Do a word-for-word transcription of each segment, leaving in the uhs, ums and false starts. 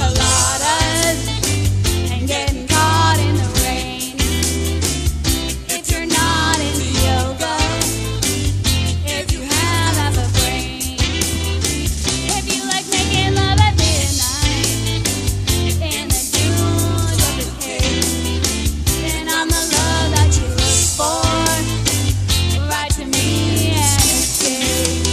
coladas and getting caught in the rain. If you're not into yoga, if you have half a brain, if you like making love at midnight in the dunes of the cave, then I'm the love that you look for. Write to me and escape.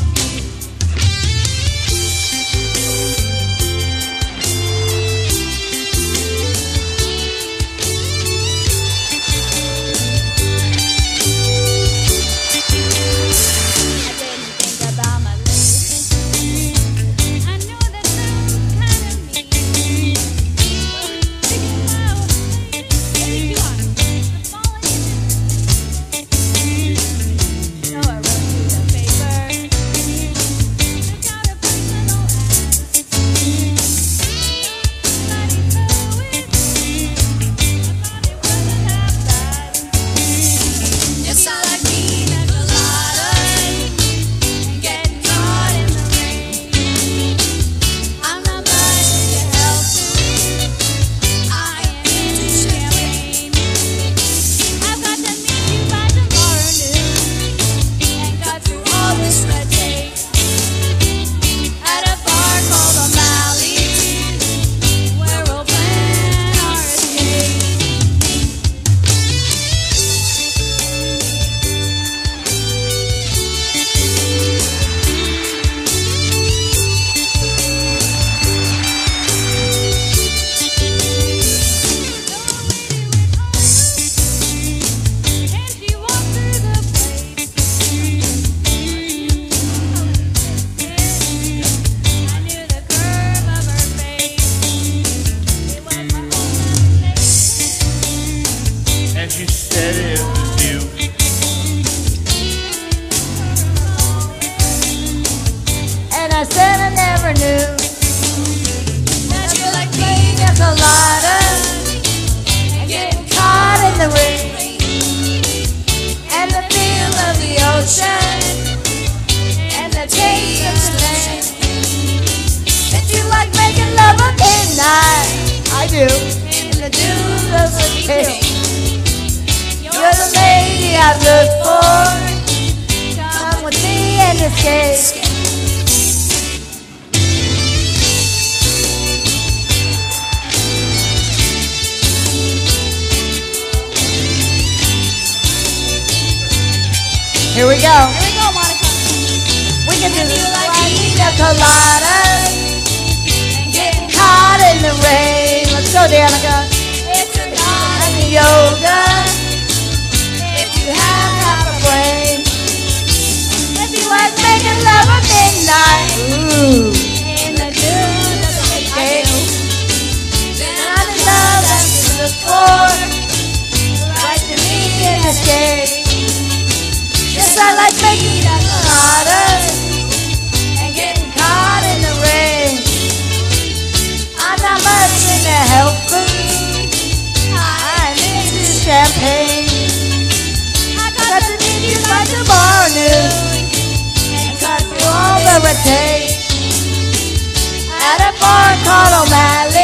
She said it was you. And I said I never knew that you like pina coladas and getting caught in the rain and the feel of the ocean and the taste of the land. That you like making love at midnight. I do. In the dunes of the cave. You're the lady I've looked for. Come with me and escape. Here we go. Here we go, Monica. We can do And you the like pina coladas and getting caught in the rain. Let's go, Danica. If you're not And the yoga. If you have half a brain. If you like making love at midnight. Ooh. in the dunes of the cave, Then I'm in love that you look for. Right to me in escape. Yes, I like making coladas and getting caught in the rain. I'm not much into health food. I'm into champagne. I got to meet you by tomorrow noon and cut through all the red tape at a bar called O'Malley.